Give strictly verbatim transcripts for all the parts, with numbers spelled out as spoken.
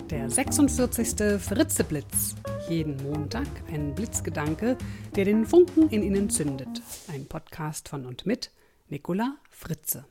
Der sechsundvierzigste Fritzeblitz. Jeden Montag ein Blitzgedanke, der den Funken in Ihnen zündet. Ein Podcast von und mit Nicola Fritze.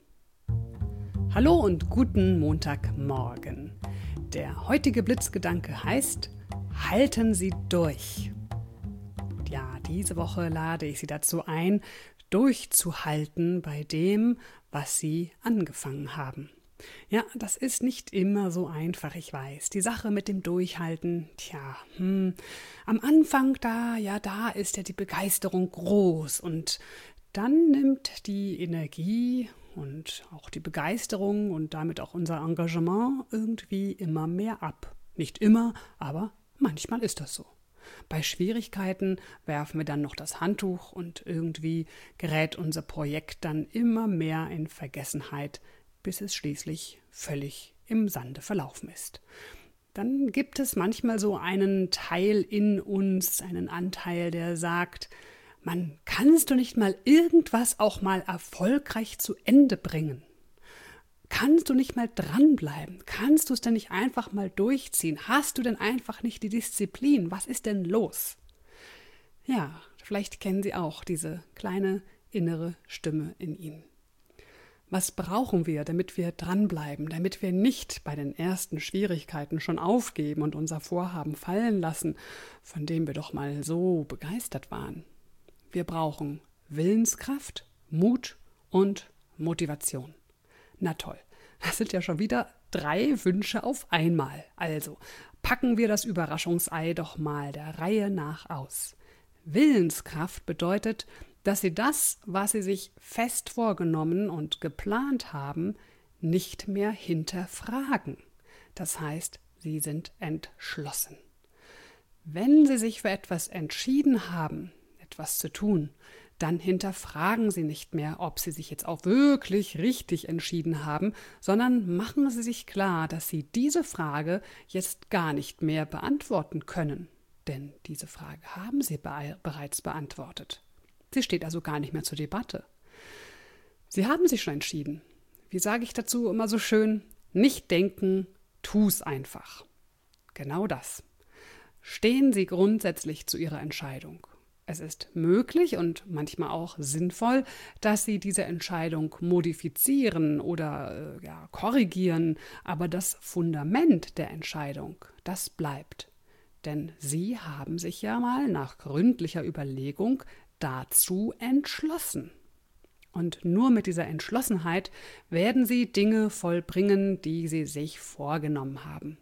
Hallo und guten Montagmorgen. Der heutige Blitzgedanke heißt: Halten Sie durch. Und ja, diese Woche lade ich Sie dazu ein, durchzuhalten bei dem, was Sie angefangen haben. Ja, das ist nicht immer so einfach, ich weiß. Die Sache mit dem Durchhalten, tja, hm, am Anfang da, ja, da ist ja die Begeisterung groß und dann nimmt die Energie und auch die Begeisterung und damit auch unser Engagement irgendwie immer mehr ab. Nicht immer, aber manchmal ist das so. Bei Schwierigkeiten werfen wir dann noch das Handtuch und irgendwie gerät unser Projekt dann immer mehr in Vergessenheit, bis es schließlich völlig im Sande verlaufen ist. Dann gibt es manchmal so einen Teil in uns, einen Anteil, der sagt: Mann, kannst du nicht mal irgendwas auch mal erfolgreich zu Ende bringen? Kannst du nicht mal dranbleiben? Kannst du es denn nicht einfach mal durchziehen? Hast du denn einfach nicht die Disziplin? Was ist denn los? Ja, vielleicht kennen Sie auch diese kleine innere Stimme in Ihnen. Was brauchen wir, damit wir dranbleiben, damit wir nicht bei den ersten Schwierigkeiten schon aufgeben und unser Vorhaben fallen lassen, von dem wir doch mal so begeistert waren? Wir brauchen Willenskraft, Mut und Motivation. Na toll, das sind ja schon wieder drei Wünsche auf einmal. Also packen wir das Überraschungsei doch mal der Reihe nach aus. Willenskraft bedeutet, dass Sie das, was Sie sich fest vorgenommen und geplant haben, nicht mehr hinterfragen. Das heißt, Sie sind entschlossen. Wenn Sie sich für etwas entschieden haben, etwas zu tun, dann hinterfragen Sie nicht mehr, ob Sie sich jetzt auch wirklich richtig entschieden haben, sondern machen Sie sich klar, dass Sie diese Frage jetzt gar nicht mehr beantworten können. Denn diese Frage haben Sie be- bereits beantwortet. Sie steht also gar nicht mehr zur Debatte. Sie haben sich schon entschieden. Wie sage ich dazu immer so schön? Nicht denken, tu's einfach. Genau das. Stehen Sie grundsätzlich zu Ihrer Entscheidung. Es ist möglich und manchmal auch sinnvoll, dass Sie diese Entscheidung modifizieren oder äh, ja, korrigieren, aber das Fundament der Entscheidung, das bleibt. Denn Sie haben sich ja mal nach gründlicher Überlegung dazu entschlossen. Und nur mit dieser Entschlossenheit werden Sie Dinge vollbringen, die Sie sich vorgenommen haben.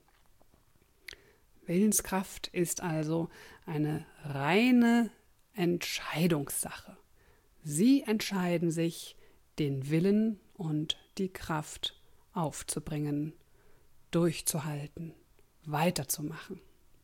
Willenskraft ist also eine reine Entscheidungssache. Sie entscheiden sich, den Willen und die Kraft aufzubringen, durchzuhalten, weiterzumachen.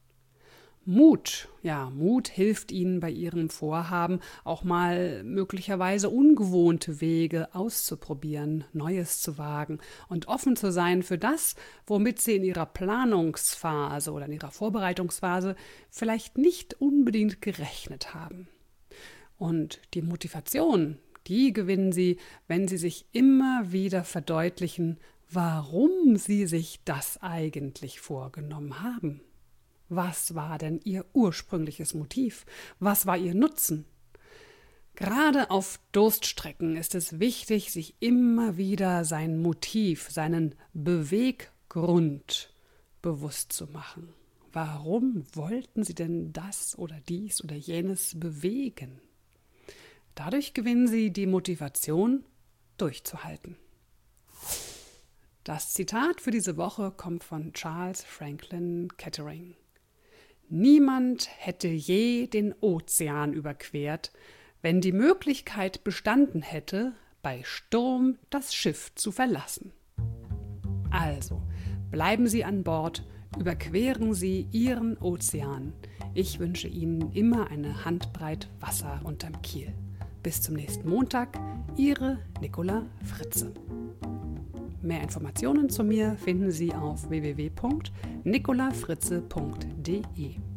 Mut, ja, Mut hilft Ihnen bei Ihrem Vorhaben, auch mal möglicherweise ungewohnte Wege auszuprobieren, Neues zu wagen und offen zu sein für das, womit Sie in Ihrer Planungsphase oder in Ihrer Vorbereitungsphase vielleicht nicht unbedingt gerechnet haben. Und die Motivation, die gewinnen Sie, wenn Sie sich immer wieder verdeutlichen, warum Sie sich das eigentlich vorgenommen haben. Was war denn Ihr ursprüngliches Motiv? Was war Ihr Nutzen? Gerade auf Durststrecken ist es wichtig, sich immer wieder sein Motiv, seinen Beweggrund bewusst zu machen. Warum wollten Sie denn das oder dies oder jenes bewegen? Dadurch gewinnen Sie die Motivation, durchzuhalten. Das Zitat für diese Woche kommt von Charles Franklin Kettering. Niemand hätte je den Ozean überquert, wenn die Möglichkeit bestanden hätte, bei Sturm das Schiff zu verlassen. Also, bleiben Sie an Bord, überqueren Sie Ihren Ozean. Ich wünsche Ihnen immer eine Handbreit Wasser unterm Kiel. Bis zum nächsten Montag, Ihre Nicola Fritze. Mehr Informationen zu mir finden Sie auf w w w punkt nicola fritze punkt d e.